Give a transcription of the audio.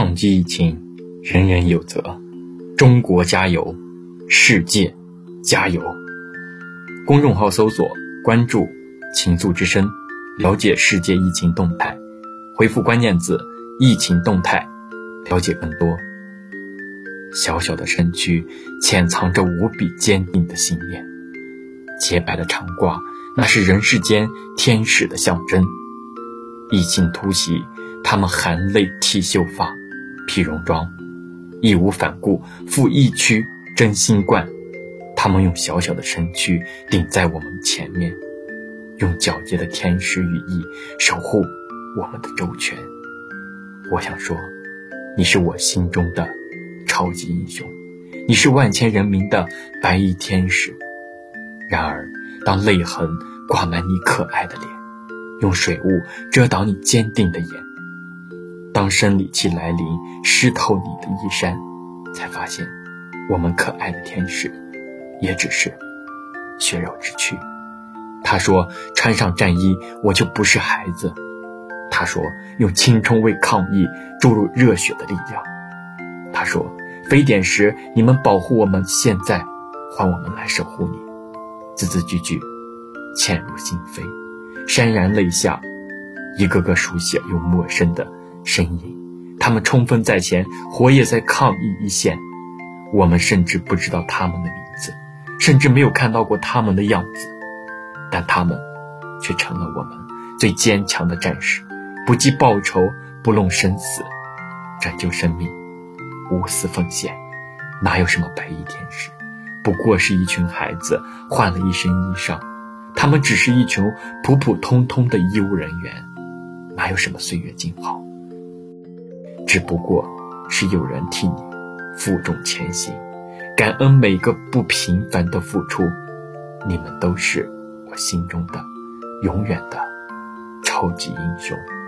抗击疫情，人人有责。中国加油，世界加油！公众号搜索关注情愫之声，了解世界疫情动态，回复关键字疫情动态，了解更多。小小的身躯潜藏着无比坚定的信念，洁白的长褂，那是人世间天使的象征。疫情突袭，他们含泪剃秀发，披戎装，义无反顾赴疫区争新冠。他们用小小的身躯顶在我们前面，用皎洁的天使羽翼守护我们的周全。我想说，你是我心中的超级英雄，你是万千人民的白衣天使。然而，当泪痕挂满你可爱的脸，用水雾遮挡你坚定的眼，当生理期来临，湿透你的衣衫，才发现我们可爱的天使也只是血肉之躯。他说，穿上战衣我就不是孩子。他说，用青春为抗疫注入热血的力量。他说，非典时你们保护我们，现在换我们来守护你。字字句句嵌入心扉，潸然泪下，一个个熟悉又陌生的身影。他们冲锋在前，活跃在抗疫一线。我们甚至不知道他们的名字，甚至没有看到过他们的样子，但他们却成了我们最坚强的战士，不计报酬，不论生死，拯救生命，无私奉献。哪有什么白衣天使，不过是一群孩子换了一身衣裳。他们只是一群普普通通的医务人员，哪有什么岁月静好，只不过是有人替你负重前行。感恩每个不平凡的付出，你们都是我心中的永远的超级英雄。